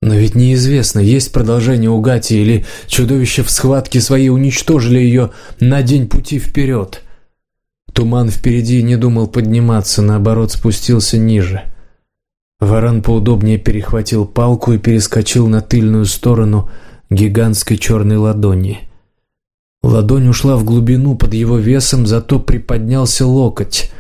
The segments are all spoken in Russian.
Но ведь неизвестно, есть продолжение у Гати или чудовища в схватке своей уничтожили ее на день пути вперед. Туман впереди не думал подниматься, наоборот, спустился ниже. Варан поудобнее перехватил палку и перескочил на тыльную сторону гигантской черной ладони. Ладонь ушла в глубину под его весом, зато приподнялся локоть.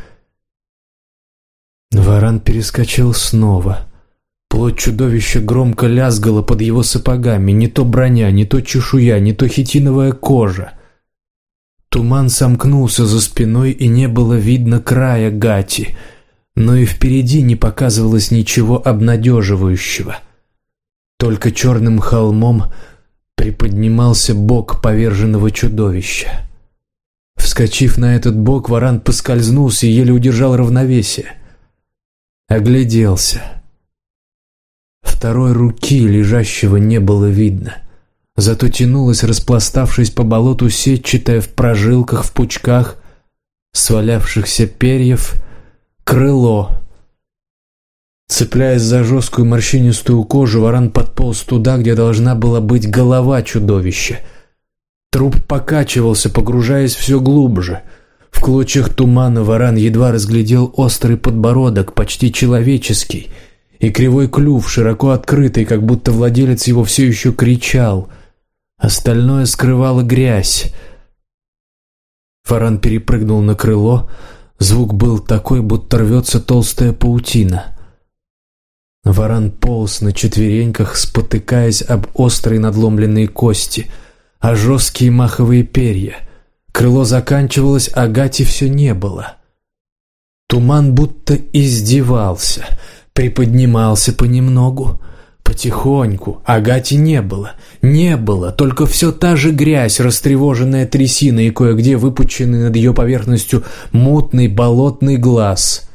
Варан перескочил снова. Плоть чудовища громко лязгала под его сапогами, не то броня, не то чешуя, не то хитиновая кожа. Туман сомкнулся за спиной, и не было видно края Гати, но и впереди не показывалось ничего обнадеживающего. Только черным холмом приподнимался бок поверженного чудовища. Вскочив на этот бок, Варан поскользнулся и еле удержал равновесие. Огляделся. Второй руки лежащего не было видно. Зато тянулась, распластавшись по болоту, сетчатая в прожилках, в пучках свалявшихся перьев, крыло. Цепляясь за жесткую морщинистую кожу, Варан подполз туда, где должна была быть голова чудовища. Труп покачивался, погружаясь все глубже. В клочьях тумана Варан едва разглядел острый подбородок, почти человеческий, и кривой клюв, широко открытый, как будто владелец его все еще кричал. Остальное скрывала грязь. Варан перепрыгнул на крыло. Звук был такой, будто рвется толстая паутина. Варан полз на четвереньках, спотыкаясь об острые надломленные кости, о жесткие маховые перья. Крыло заканчивалось, а Гати все не было. Туман будто издевался, приподнимался понемногу, потихоньку, а Гати не было. Не было, только все та же грязь, растревоженная трясиной и кое-где выпученный над ее поверхностью мутный болотный глаз.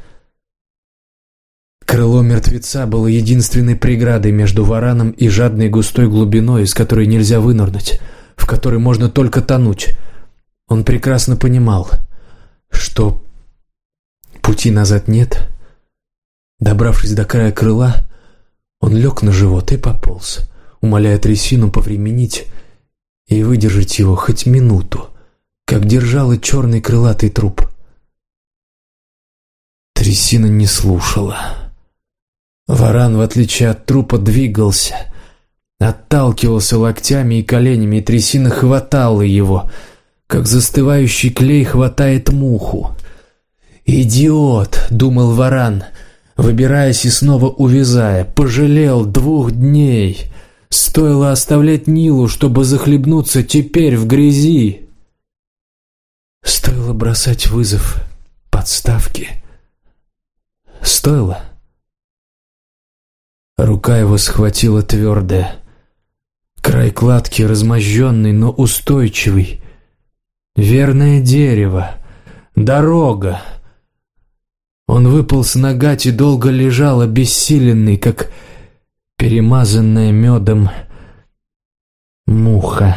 Крыло мертвеца было единственной преградой между Вараном и жадной густой глубиной, из которой нельзя вынырнуть, в которой можно только тонуть. Он прекрасно понимал, что пути назад нет. Добравшись до края крыла, он лег на живот и пополз, умоляя трясину повременить и выдержать его хоть минуту, как держала черный крылатый труп. Трясина не слушала. Варан, в отличие от трупа, двигался, отталкивался локтями и коленями, и трясина хватала его, как застывающий клей хватает муху. «Идиот!» — думал Варан, выбираясь и снова увязая. «Пожалел 2 дней. Стоило оставлять Нилу, чтобы захлебнуться теперь в грязи. Стоило бросать вызов подставке. Стоило?» Рука его схватила твердая. Край кладки размозженный, но устойчивый. Верное дерево. Дорога. Он выполз на Гати, долго лежал, обессиленный, как перемазанная медом муха.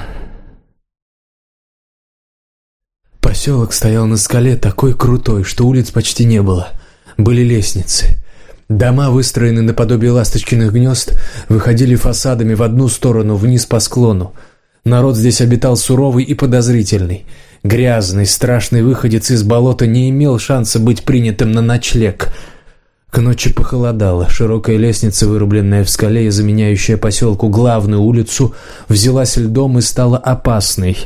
Поселок стоял на скале такой крутой, что улиц почти не было. Были лестницы. Дома, выстроенные наподобие ласточкиных гнезд, выходили фасадами в одну сторону, вниз по склону. Народ здесь обитал суровый и подозрительный. Грязный, страшный выходец из болота не имел шанса быть принятым на ночлег. К ночи похолодало. Широкая лестница, вырубленная в скале и заменяющая поселку главную улицу, взялась льдом и стала опасной.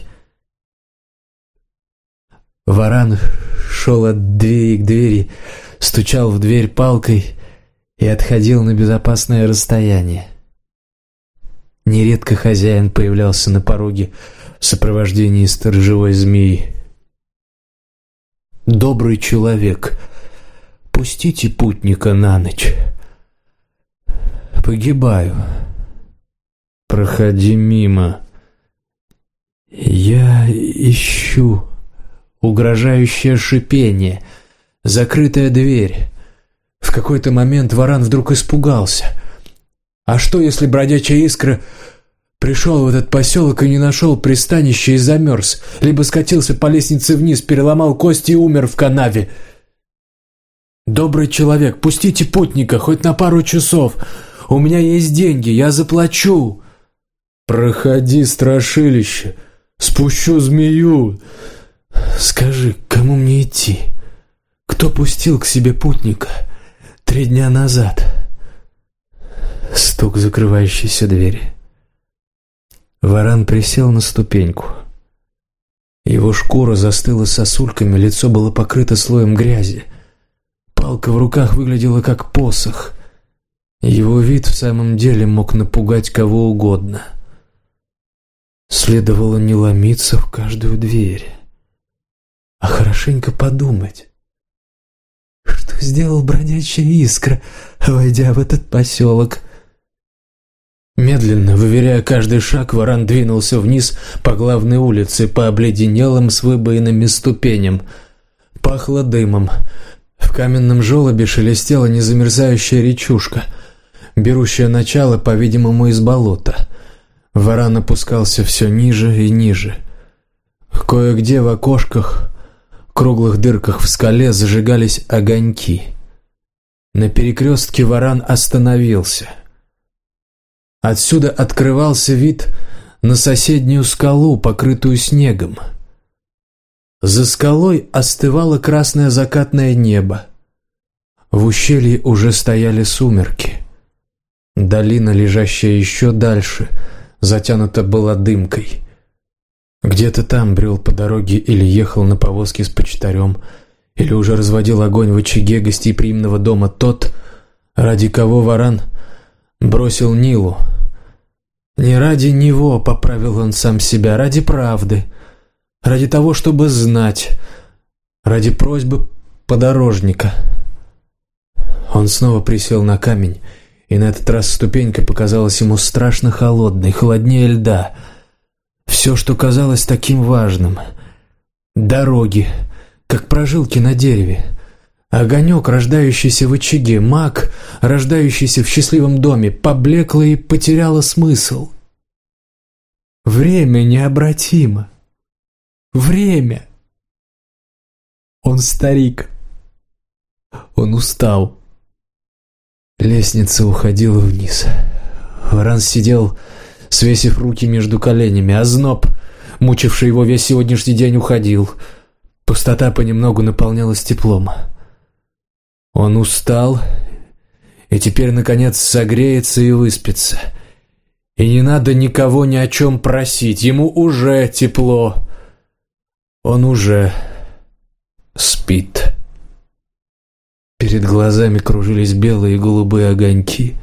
Варан шел от двери к двери, стучал в дверь палкой и отходил на безопасное расстояние. Нередко хозяин появлялся на пороге в сопровождении сторожевой змеи. «Добрый человек, пустите путника на ночь. Погибаю. Проходи мимо. Я ищу». Угрожающее шипение, закрытая дверь. В какой-то момент Варан вдруг испугался. А что, если бродячая искра пришел в этот поселок и не нашел пристанища и замерз, либо скатился по лестнице вниз, переломал кости и умер в канаве? «Добрый человек, пустите путника, хоть на пару часов. У меня есть деньги, я заплачу!» «Проходи, страшилище! Спущу змею!» «Скажи, кому мне идти? Кто пустил к себе путника 3 дня назад?» Стук закрывающейся двери. Варан присел на ступеньку. Его шкура застыла сосульками, лицо было покрыто слоем грязи. Палка в руках выглядела как посох. Его вид в самом деле мог напугать кого угодно. Следовало не ломиться в каждую дверь, а хорошенько подумать, что сделал бродячая искра, войдя в этот поселок. Медленно, выверяя каждый шаг, Варан двинулся вниз по главной улице, по обледенелым с выбоинами ступеням. Пахло дымом. В каменном желобе шелестела незамерзающая речушка, берущая начало, по-видимому, из болота. Варан опускался все ниже и ниже. Кое-где в окошках, круглых дырках в скале зажигались огоньки. На перекрестке Варан остановился. Отсюда открывался вид на соседнюю скалу, покрытую снегом. За скалой остывало красное закатное небо. В ущелье уже стояли сумерки. Долина, лежащая еще дальше, затянута была дымкой. Где-то там брел по дороге или ехал на повозке с почтарем, или уже разводил огонь в очаге гостеприимного дома тот, ради кого Варан бросил Нилу. Не ради него, поправил он сам себя, ради правды, ради того, чтобы знать, ради просьбы подорожника. Он снова присел на камень, и на этот раз ступенька показалась ему страшно холодной, холоднее льда. Все, что казалось таким важным. Дороги, как прожилки на дереве. Огонек, рождающийся в очаге, маг, рождающийся в счастливом доме, поблекло и потеряло смысл. Время необратимо. Время. Он старик. Он устал. Лестница уходила вниз. Варан сидел, свесив руки между коленями. Озноб, мучивший его весь сегодняшний день, уходил. Пустота понемногу наполнялась теплом. Он устал и теперь, наконец, согреется и выспится. И не надо никого ни о чем просить. Ему уже тепло. Он уже спит. Перед глазами кружились белые и голубые огоньки.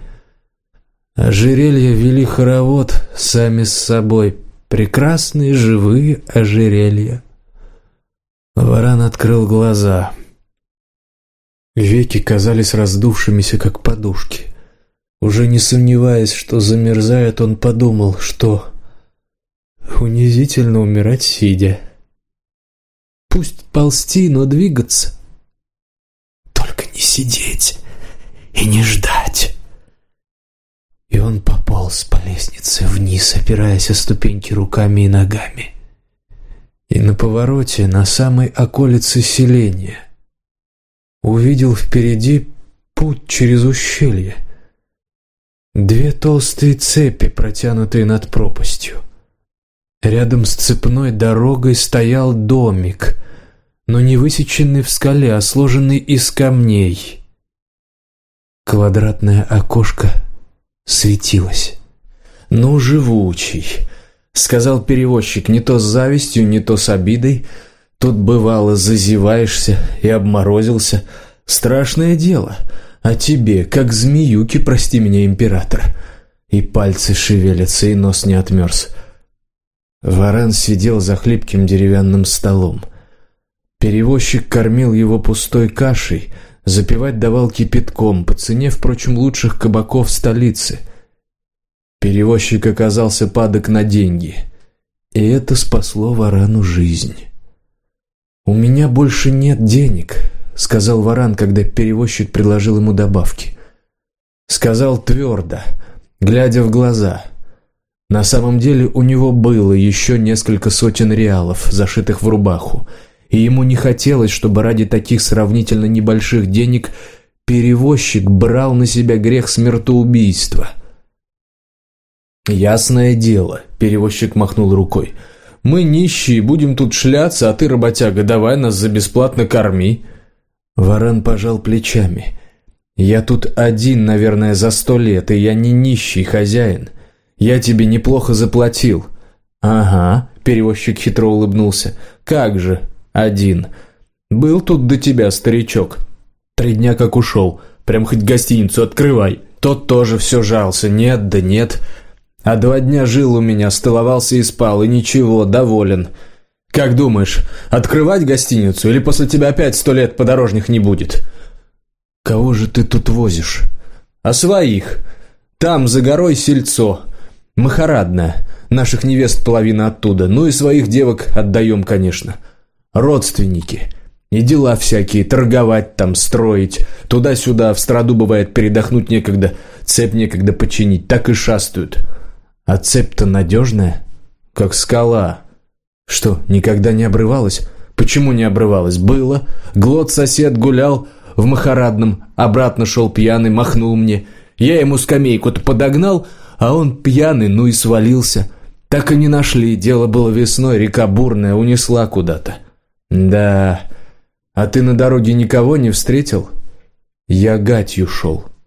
Ожерелья вели хоровод сами с собой. Прекрасные живые ожерелья. Варан открыл глаза. Веки казались раздувшимися, как подушки. Уже не сомневаясь, что замерзает, он подумал, что унизительно умирать сидя. Пусть ползти, но двигаться. Только не сидеть и не ждать. И он пополз по лестнице вниз, опираясь о ступеньки руками и ногами. И на повороте, на самой околице селения, увидел впереди путь через ущелье. 2 толстые цепи, протянутые над пропастью. Рядом с цепной дорогой стоял домик, но не высеченный в скале, а сложенный из камней. Квадратное окошко светилось. «Ну, живучий», — сказал перевозчик, не то с завистью, не то с обидой. «Тут, бывало, зазеваешься и обморозился. Страшное дело. А тебе, как змеюки, прости меня, император». И пальцы шевелятся, и нос не отмерз. Варан сидел за хлипким деревянным столом. Перевозчик кормил его пустой кашей, запивать давал кипятком, по цене, впрочем, лучших кабаков столицы. Перевозчик оказался падок на деньги, и это спасло Варану жизнь. «У меня больше нет денег», — сказал Варан, когда перевозчик предложил ему добавки. Сказал твердо, глядя в глаза. На самом деле у него было еще несколько сотен реалов, зашитых в рубаху, и ему не хотелось, чтобы ради таких сравнительно небольших денег перевозчик брал на себя грех смертоубийства. «Ясное дело», — перевозчик махнул рукой. «Мы нищие, будем тут шляться, а ты, работяга, давай нас за бесплатно корми». Варан пожал плечами. «Я тут один, наверное, за 100 лет, и я не нищий хозяин. Я тебе неплохо заплатил». «Ага», — перевозчик хитро улыбнулся. «Как же, один. Был тут до тебя старичок. 3 дня как ушел, прям хоть гостиницу открывай. Тот тоже все жался, нет да нет. А 2 дня жил у меня, столовался и спал, и ничего, доволен. Как думаешь, открывать гостиницу, или после тебя опять 100 лет подорожных не будет?» «Кого же ты тут возишь?» «А своих. Там, за горой, сельцо. Махарадное. Наших невест половина оттуда. Ну и своих девок отдаем, конечно. Родственники. И дела всякие, торговать там, строить. Туда-сюда, в страду бывает передохнуть некогда, цепь некогда починить. Так и шастают. А цепь-то надежная, как скала. Что, никогда не обрывалась? Почему не обрывалась? Было. Глот-сосед гулял в Махарадном, обратно шел пьяный, махнул мне. Я ему скамейку-то подогнал, а он пьяный, ну и свалился. Так и не нашли, дело было весной, река бурная, унесла куда-то. Да, а ты на дороге никого не встретил?» «Я гатью шел».